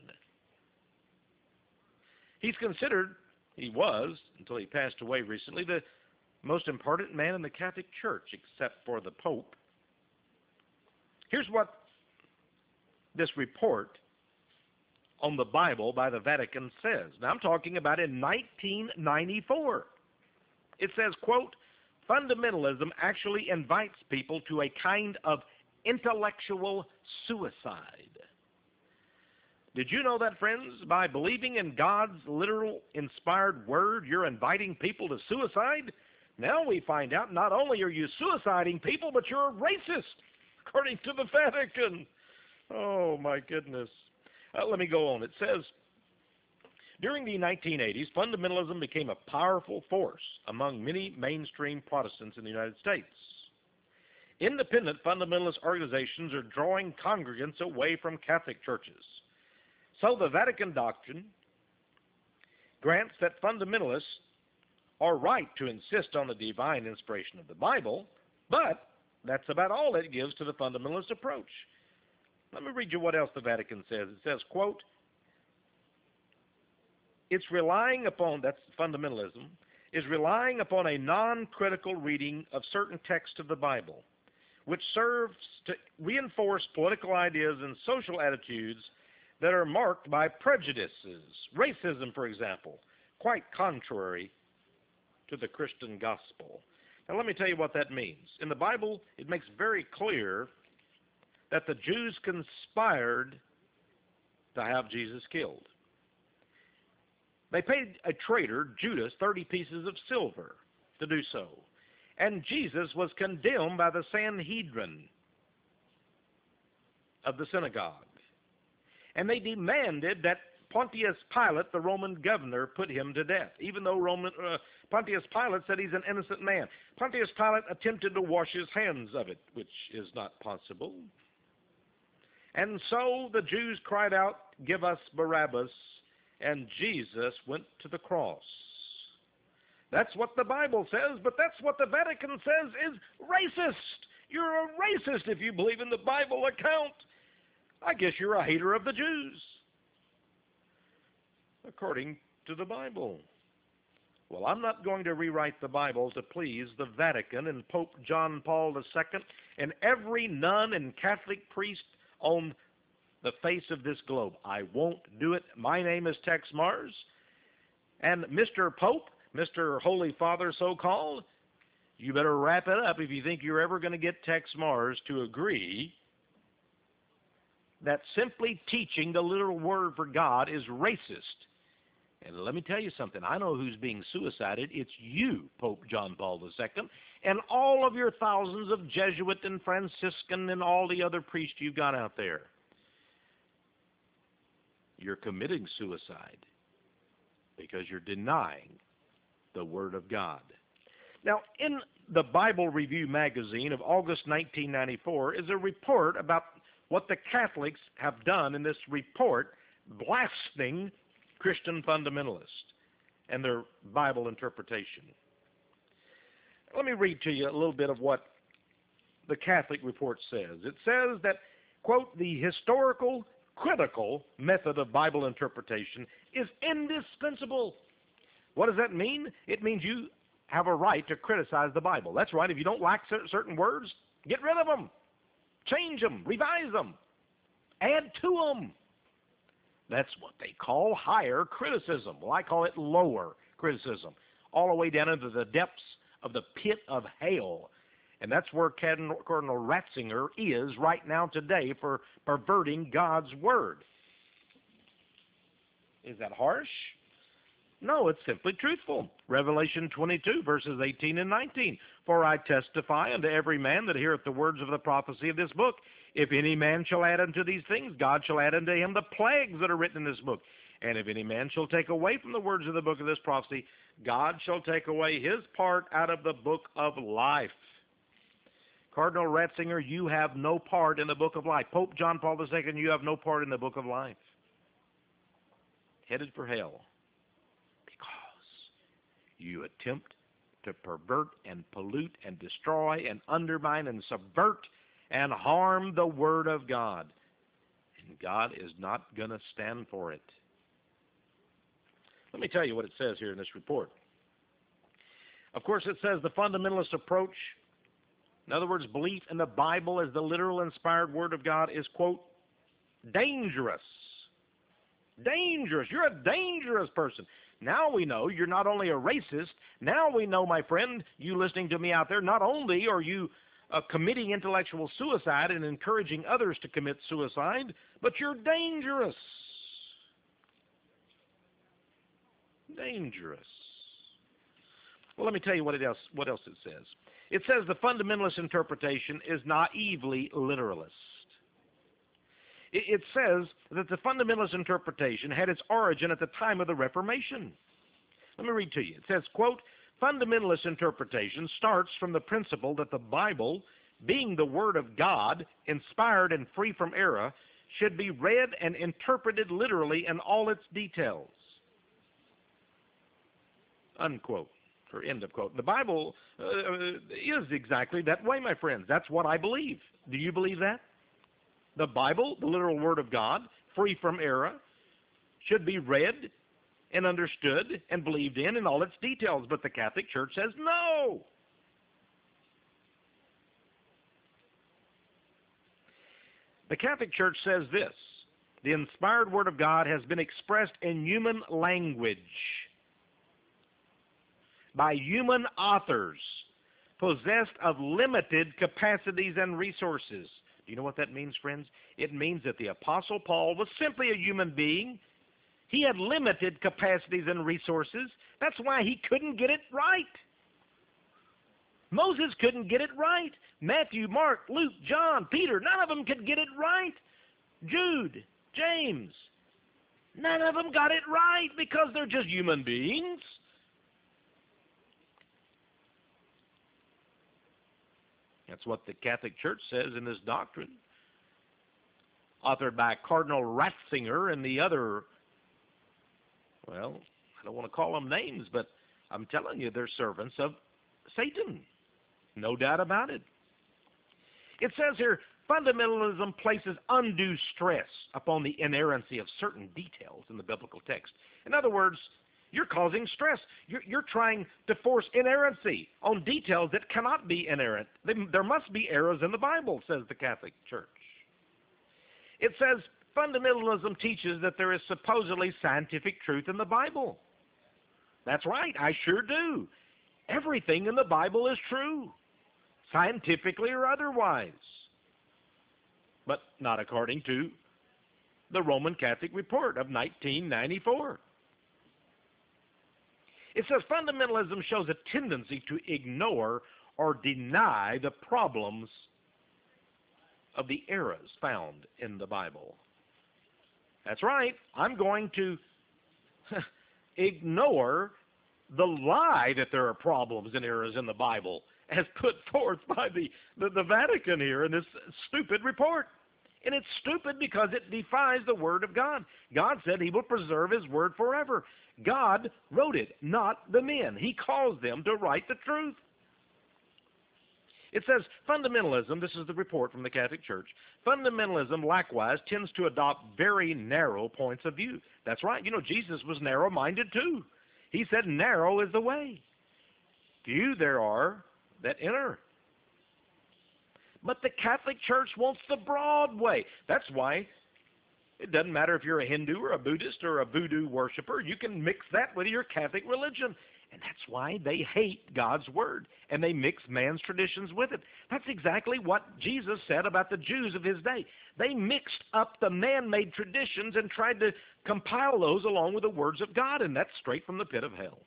He's considered, he was, until he passed away recently, the most important man in the Catholic Church, except for the Pope. Here's what this report on the Bible by the Vatican says. Now, I'm talking about in nineteen ninety-four. It says, quote, "Fundamentalism actually invites people to a kind of intellectual suicide." Did you know that, friends? By believing in God's literal inspired word, you're inviting people to suicide? Now we find out not only are you suiciding people, but you're a racist, according to the Vatican. Oh, my goodness. Uh, let me go on. It says, during the nineteen eighties, fundamentalism became a powerful force among many mainstream Protestants in the United States. Independent fundamentalist organizations are drawing congregants away from Catholic churches. So the Vatican doctrine grants that fundamentalists are right to insist on the divine inspiration of the Bible, but that's about all it gives to the fundamentalist approach. Let me read you what else the Vatican says. It says, quote, "It's relying upon," that's fundamentalism, "is relying upon a non-critical reading of certain texts of the Bible, which serves to reinforce political ideas and social attitudes that are marked by prejudices, racism, for example, quite contrary to the Christian gospel." Now, let me tell you what that means. In the Bible, it makes very clear that the Jews conspired to have Jesus killed. They paid a traitor, Judas, thirty pieces of silver to do so. And Jesus was condemned by the Sanhedrin of the synagogue. And they demanded that Pontius Pilate, the Roman governor, put him to death, even though Roman, uh, Pontius Pilate said he's an innocent man. Pontius Pilate attempted to wash his hands of it, which is not possible. And so the Jews cried out, "Give us Barabbas," and Jesus went to the cross. That's what the Bible says, but that's what the Vatican says is racist. You're a racist if you believe in the Bible account. I guess you're a hater of the Jews, according to the Bible. Well, I'm not going to rewrite the Bible to please the Vatican and Pope John Paul the Second and every nun and Catholic priest on the face of this globe. I won't do it. My name is Tex Mars. And Mister Pope, Mister Holy Father so-called, you better wrap it up if you think you're ever going to get Tex Mars to agree that simply teaching the literal word for God is racist. And let me tell you something. I know who's being suicided. It's you, Pope John Paul the Second, and all of your thousands of Jesuit and Franciscan and all the other priests you've got out there. You're committing suicide because you're denying the Word of God. Now, in the Bible Review magazine of August nineteen ninety-four is a report about what the Catholics have done in this report, blasting Christian fundamentalists and their Bible interpretation. Let me read to you a little bit of what the Catholic report says. It says that, quote, "The historical, critical method of Bible interpretation is indispensable." What does that mean? It means you have a right to criticize the Bible. That's right. If you don't like certain words, get rid of them. Change them. Revise them. Add to them. That's what they call higher criticism. Well, I call it lower criticism, all the way down into the depths of the pit of hell. And that's where Cardinal Ratzinger is right now today for perverting God's Word. Is that harsh? No, it's simply truthful. Revelation twenty-two, verses eighteen and nineteen. "For I testify unto every man that heareth the words of the prophecy of this book. If any man shall add unto these things, God shall add unto him the plagues that are written in this book. And if any man shall take away from the words of the book of this prophecy, God shall take away his part out of the book of life." Cardinal Ratzinger, you have no part in the book of life. Pope John Paul the Second, you have no part in the book of life. Headed for hell. Because you attempt to pervert and pollute and destroy and undermine and subvert and harm the Word of God. And God is not going to stand for it. Let me tell you what it says here in this report. Of course, it says the fundamentalist approach, in other words, belief in the Bible as the literal inspired Word of God, is, quote, dangerous. Dangerous. You're a dangerous person. Now we know you're not only a racist. Now we know, my friend, you listening to me out there, not only are you uh, committing intellectual suicide and encouraging others to commit suicide, but you're dangerous. Dangerous. Well, let me tell you what it else, what else it says. It says the fundamentalist interpretation is naively literalist. It, it says that the fundamentalist interpretation had its origin at the time of the Reformation. Let me read to you. It says, quote, "Fundamentalist interpretation starts from the principle that the Bible, being the Word of God, inspired and free from error, should be read and interpreted literally in all its details." Unquote. Or end of quote. The Bible uh, is exactly that way, my friends. That's what I believe. Do you believe that? The Bible, the literal Word of God, free from error, should be read and understood and believed in in all its details. But the Catholic Church says no. The Catholic Church says this: the inspired Word of God has been expressed in human language by human authors possessed of limited capacities and resources. Do you know what that means, friends? It means that the Apostle Paul was simply a human being, He had limited capacities and resources. That's why he couldn't get it right. Moses couldn't get it right. Matthew, Mark, Luke, John, Peter, none of them could get it right. Jude, James, none of them got it right because they're just human beings. That's what the Catholic Church says in this doctrine, authored by Cardinal Ratzinger and the other, well, I don't want to call them names, but I'm telling you, they're servants of Satan. No doubt about it. It says here, fundamentalism places undue stress upon the inerrancy of certain details in the biblical text. In other words, you're causing stress. You're, you're trying to force inerrancy on details that cannot be inerrant. There must be errors in the Bible, says the Catholic Church. It says fundamentalism teaches that there is supposedly scientific truth in the Bible. That's right, I sure do. Everything in the Bible is true, scientifically or otherwise. But not according to the Roman Catholic Report of nineteen ninety-four. It says fundamentalism shows a tendency to ignore or deny the problems of the errors found in the Bible. That's right. I'm going to ignore the lie that there are problems and errors in the Bible as put forth by the, the, the Vatican here in this stupid report. And it's stupid because it defies the Word of God. God said he will preserve his Word forever. God wrote it, not the men. He calls them to write the truth. It says fundamentalism, this is the report from the Catholic Church, fundamentalism likewise tends to adopt very narrow points of view. That's right. You know, Jesus was narrow-minded too. He said narrow is the way. Few there are that enter. But the Catholic Church wants the broad way. That's why it doesn't matter if you're a Hindu or a Buddhist or a voodoo worshiper. You can mix that with your Catholic religion. And that's why they hate God's Word, and they mix man's traditions with it. That's exactly what Jesus said about the Jews of his day. They mixed up the man-made traditions and tried to compile those along with the words of God, and that's straight from the pit of hell.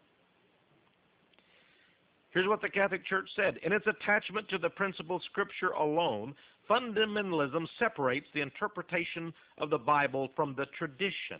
Here's what the Catholic Church said. In its attachment to the principle of Scripture alone, fundamentalism separates the interpretation of the Bible from the tradition.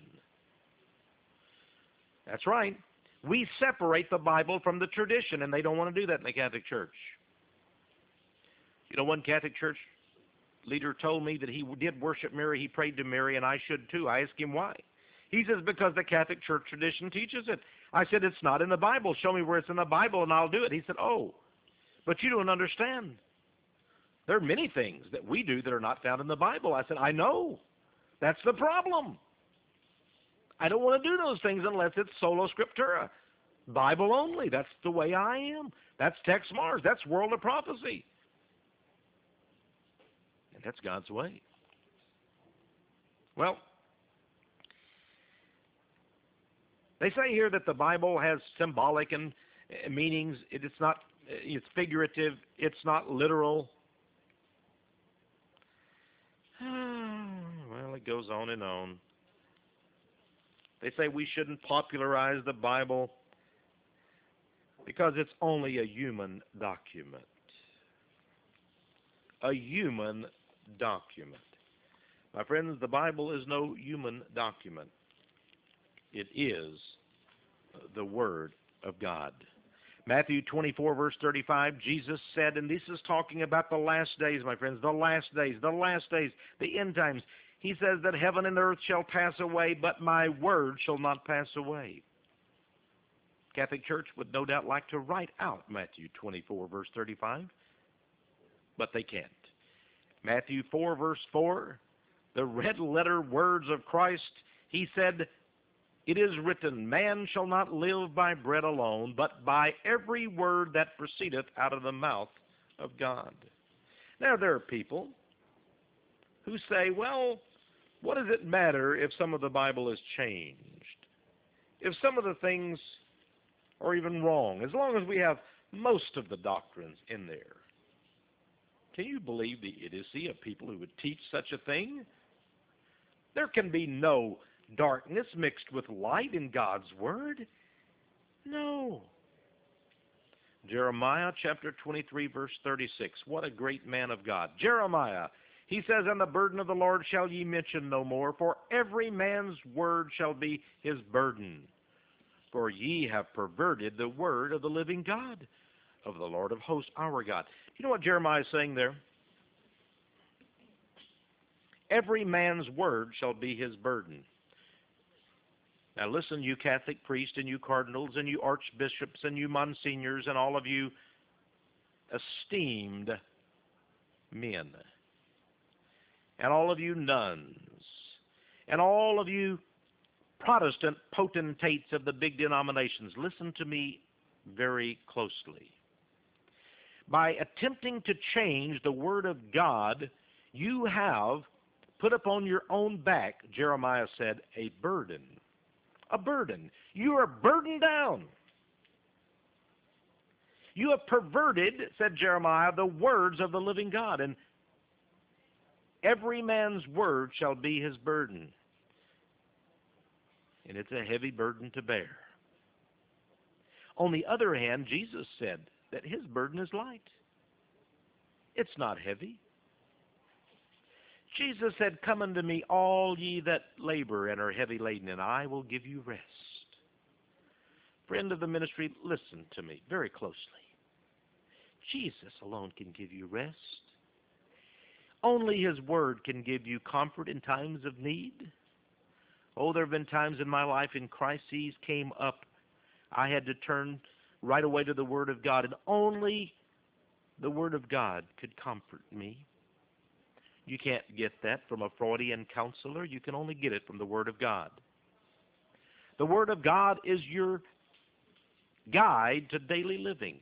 That's right. We separate the Bible from the tradition, and they don't want to do that in the Catholic Church. You know, one Catholic Church leader told me that he did worship Mary, he prayed to Mary, and I should too. I asked him why. He says, because the Catholic Church tradition teaches it. I said, it's not in the Bible. Show me where it's in the Bible, and I'll do it. He said, oh, but you don't understand. There are many things that we do that are not found in the Bible. I said, I know. That's the problem. I don't want to do those things unless it's sola scriptura, Bible only. That's the way I am. That's Tex Mars. That's World of Prophecy. And that's God's way. Well, they say here that the Bible has symbolic and uh, meanings. It, it's not, it's figurative. It's not literal. Well, it goes on and on. They say we shouldn't popularize the Bible because it's only a human document. A human document. My friends, the Bible is no human document. It is the Word of God. Matthew twenty-four, verse thirty-five, Jesus said, and this is talking about the last days, my friends, the last days, the last days, the end times. He says that heaven and earth shall pass away, but my word shall not pass away. Catholic Church would no doubt like to write out Matthew twenty-four, verse thirty-five, but they can't. Matthew four, verse four, the red letter words of Christ, he said, it is written, man shall not live by bread alone, but by every word that proceedeth out of the mouth of God. Now, there are people who say, well, what does it matter if some of the Bible is changed? If some of the things are even wrong, as long as we have most of the doctrines in there. Can you believe the idiocy of people who would teach such a thing? There can be no darkness mixed with light in God's Word? No. Jeremiah chapter twenty-three, verse thirty-six. What a great man of God. Jeremiah, he says, "And the burden of the Lord shall ye mention no more, for every man's word shall be his burden. For ye have perverted the word of the living God, of the Lord of hosts, our God." You know what Jeremiah is saying there? Every man's word shall be his burden. Now listen, you Catholic priests and you cardinals and you archbishops and you monsignors and all of you esteemed men and all of you nuns and all of you Protestant potentates of the big denominations, listen to me very closely. By attempting to change the Word of God, you have put upon your own back, Jeremiah said, a burden. A burden. You are burdened down. You have perverted, said Jeremiah, the words of the living God, and every man's word shall be his burden. And it's a heavy burden to bear. On the other hand, Jesus said that his burden is light. It's not heavy. Jesus said, "Come unto me, all ye that labor and are heavy laden, and I will give you rest." Friend of the ministry, listen to me very closely. Jesus alone can give you rest. Only his word can give you comfort in times of need. Oh, there have been times in my life in crises came up. I had to turn right away to the Word of God, and only the Word of God could comfort me. You can't get that from a Freudian counselor. You can only get it from the Word of God. The Word of God is your guide to daily living.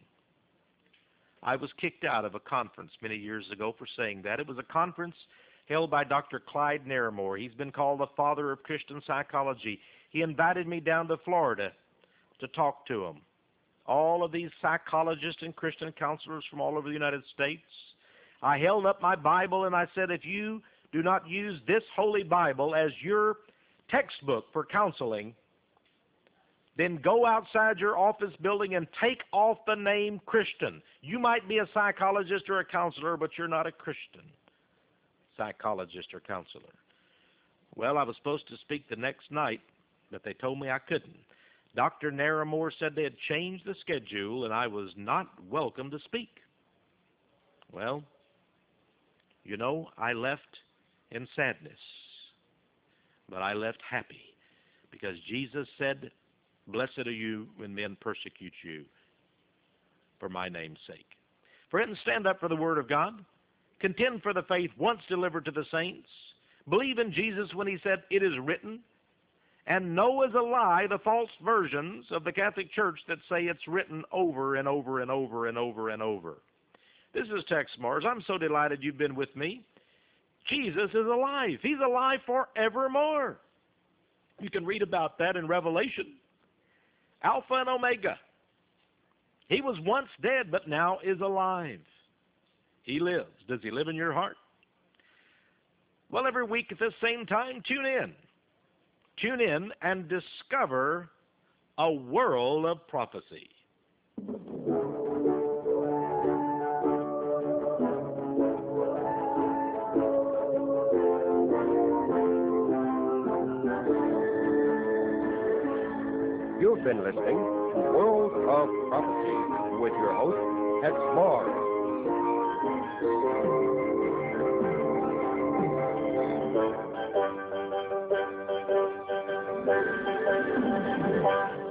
I was kicked out of a conference many years ago for saying that. It was a conference held by Doctor Clyde Naramore. He's been called the father of Christian psychology. He invited me down to Florida to talk to him. All of these psychologists and Christian counselors from all over the United States. I held up my Bible and I said, if you do not use this Holy Bible as your textbook for counseling, then go outside your office building and take off the name Christian. You might be a psychologist or a counselor, but you're not a Christian psychologist or counselor. Well, I was supposed to speak the next night, but they told me I couldn't. Doctor Naramore said they had changed the schedule and I was not welcome to speak. Well, you know, I left in sadness, but I left happy because Jesus said, "Blessed are you when men persecute you for my name's sake." Friends, stand up for the Word of God. Contend for the faith once delivered to the saints. Believe in Jesus when he said, "It is written." And know as a lie the false versions of the Catholic Church that say it's written over and over and over and over and over. This is Tex Mars. I'm so delighted you've been with me. Jesus is alive. He's alive forevermore. You can read about that in Revelation. Alpha and Omega. He was once dead, but now is alive. He lives. Does he live in your heart? Well, every week at this same time, tune in. Tune in and discover a world of prophecy. You've been listening to World of Prophecy with your host, Tex Mars. Thank you.